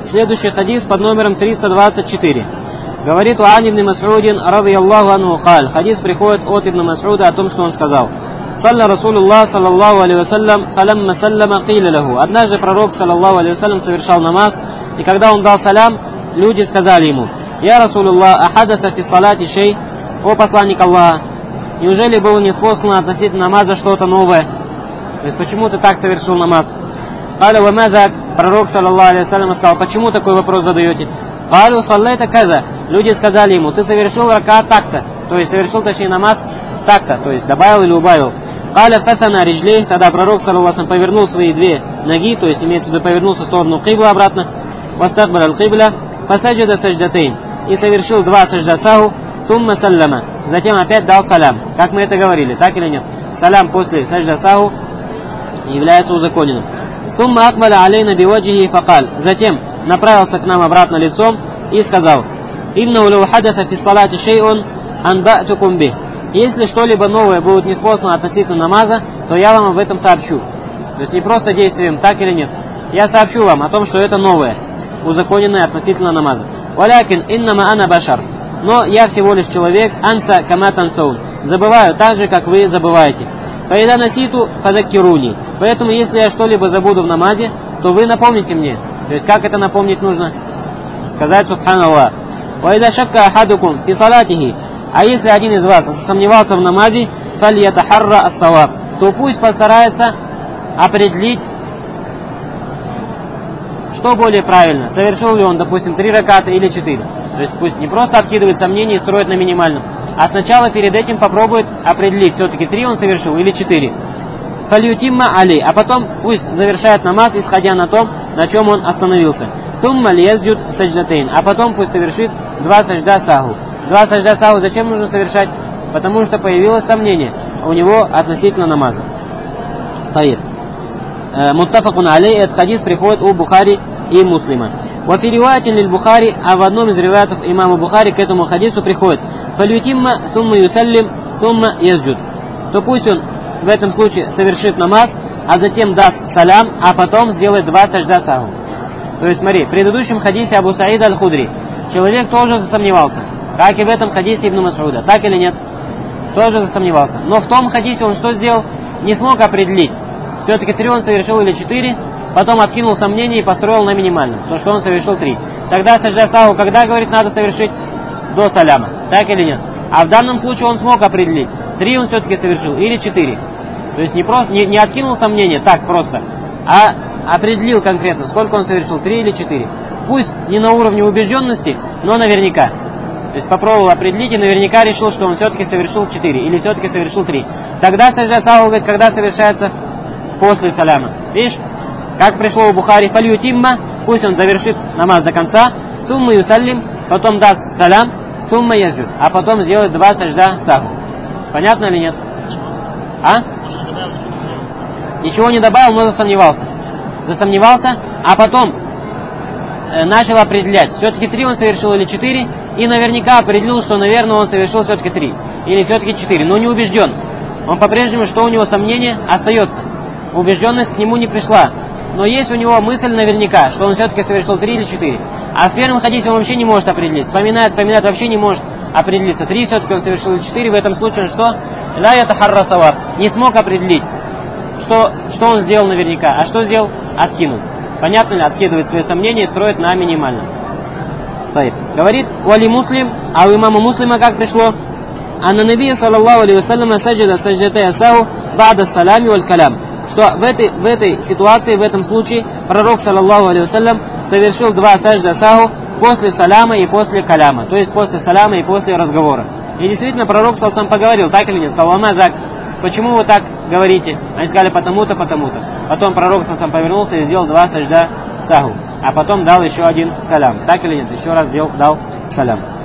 следующий хадис под номером 324. Говорит Уан ибн Мас'удин, радийаллаху анху, каль. Хадис приходит от ибн Мас'уда о том, что он сказал. Салла Расулуллах, саллаллаху алейхи вассалям, фалямма саллама киля лаху. Однажды пророк, саллаллаху алейхи вассалям, совершал намаз, и когда он дал салям, люди сказали ему: «Я Расулуллах, ахадаса фи салати шей». О посланник Аллаха, неужели было неспослано относительно намаза что-то новое? То есть почему ты так совершил намаз? Каля ва мазак. Пророк, саллаллаху алейхи вассалям, сказал: почему такой вопрос задаете? Калю саллайта каза. Люди сказали ему: ты совершил ракаат так-то, то есть совершил, точнее, намаз так-то, то есть добавил или убавил. Каля фасана риджлей. Тогда пророк, саллаллаху алейхи вассалям, повернул свои две ноги, то есть имеется в виду повернулся в сторону кибла обратно. Вастакбар аль-кибля. Фасаджада саждатейн. И совершил два сажда саху. Сумма саллама. Затем опять дал салям. Как мы это говорили, так или нет? Салям после сажда саху является узаконенным. Сумма акмаля алейна биваджихи факаль. Затем направился к нам обратно лицом и сказал: «Иннау лау хадаса фи салати шейун анбатукум бих». Если что-либо новое будет неспослано относительно намаза, то я вам об этом сообщу. То есть не просто действием, так или нет. Я сообщу вам о том, что это новое, узаконенное относительно намаза. «Валякин иннама ана башар». Но я всего лишь человек, анса кама тансаун. Забываю так же, как вы забываете. «Фаида наситу фадаккируни». Поэтому, если я что-либо забуду в намазе, то вы напомните мне. То есть, как это напомнить нужно? Сказать субханаллах. «Ваида шакка ахадукум фи салатихи». А если один из вас сомневался в намазе, фальятахарра ас-саваб, то пусть постарается определить, что более правильно. Совершил ли он, допустим, 3 раката или 4. То есть пусть не просто откидывает сомнения и строит на минимальном, а сначала перед этим попробует определить, все-таки 3 он совершил или 4. Фальютимма али, а потом пусть завершает намаз, исходя на том, на чем он остановился. Сумма лиясджуд садждатейн, а потом пусть совершит 2 сажда саху. 2 сажда саху зачем нужно совершать? Потому что появилось сомнение у него относительно намаза. Таир. Муттафакун алей, этот хадис приходит у Бухари и Муслима. Вафи риваятин лиль Бухари, а в одном из риваятов имама Бухари к этому хадису приходит: фалютимма сумма юсаллим сумма ясджуд. То пусть он в этом случае совершит намаз, а затем даст салям, а потом сделает 2 сажда саху. То есть смотри, в предыдущем хадисе Абу Саида аль-Худри человек тоже засомневался, как и в этом хадисе Ибн Мас'уда, так или нет? Тоже засомневался. Но в том хадисе он что сделал? Не смог определить, все-таки 3 он совершил или 4, потом откинул сомнения и построил на минимальном, то что он совершил 3. Тогда сажда саху, когда, говорит, надо совершить? До саляма, так или нет? А в данном случае он смог определить, 3 он все-таки совершил или 4. То есть не откинул сомнения так просто, а определил конкретно, сколько он совершил, 3 или 4. Пусть не на уровне убежденности, но наверняка. То есть попробовал определить и наверняка решил, что он все-таки совершил 4 или все-таки совершил 3. Тогда сажда саху, говорит, когда совершается? После саляма. Видишь? Как пришло у Бухари: фалютимма, пусть он завершит намаз до конца, сумма юсаллим, потом даст салям, сумма ясджуд, а потом сделает 2 сажда саху. Понятно или нет? А? Ничего не добавил, но засомневался. А потом начал определять, все-таки 3 он совершил или 4, и наверняка определил, что, наверное, он совершил все-таки 3, или все-таки 4, но не убежден. Он по-прежнему, что у него сомнение остается. Убежденность к нему не пришла. Но есть у него мысль наверняка, что он все-таки совершил 3 или 4. А в первом хадисе он вообще не может определить. Вспоминает, вообще не может определиться. 3 все-таки он совершил или 4. В этом случае он что? Ла ятахарра саваб. Не смог определить, что он сделал наверняка. А что сделал? Откинул. Понятно ли? Откидывает свои сомнения и строит на минимальном. Говорит Уали Муслим, а у имама Муслима как пришло? Анна Набия саллаллаху алейхи вассаляма саджада саджатай асаху ба'да салями валь калям. Что в этой ситуации, в этом случае, пророк, саллаллаху алейхи вассалям, совершил 2 сажда саху после саляма и после каляма, то есть после саляма и после разговора. И действительно, пророк, саллаллаху алейхи вассалям, поговорил, так или нет? Сказал: «Амазак, почему вы так говорите?» Они сказали: «Потому-то, потому-то». Потом пророк, саллаллаху алейхи вассалям, повернулся и сделал 2 сажда саху, а потом дал еще 1 салям. Так или нет? Еще раз дал салям.